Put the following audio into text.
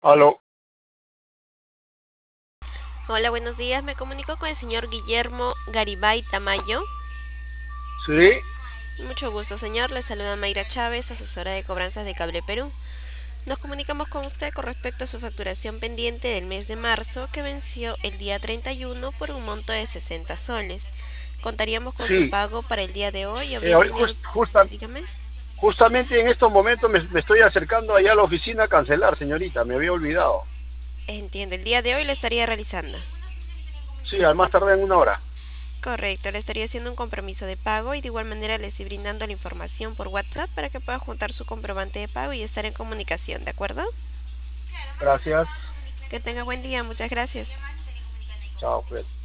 Aló, Hola, buenos días. Me comunico con el señor Guillermo Garibay Tamayo. sí, Mucho gusto, señor. Le saluda Mayra Chávez, asesora de cobranzas de Cable Perú. Nos comunicamos con usted con respecto a su facturación pendiente del mes de marzo que venció el día 31 por un monto de 60 soles. Contaríamos con su sí. pago para el día de hoy, o bien, Hoy señor, dígame. justamente en estos momentos me estoy acercando allá a la oficina a cancelar, señorita, me había olvidado. Entiende, el día de hoy lo estaría realizando. Sí, al más tardar en una hora. Correcto, le estaría haciendo un compromiso de pago y de igual manera le estoy brindando la información por WhatsApp para que pueda juntar su comprobante de pago y estar en comunicación, ¿de acuerdo? Gracias. Que tenga buen día, muchas gracias. Chao, pues.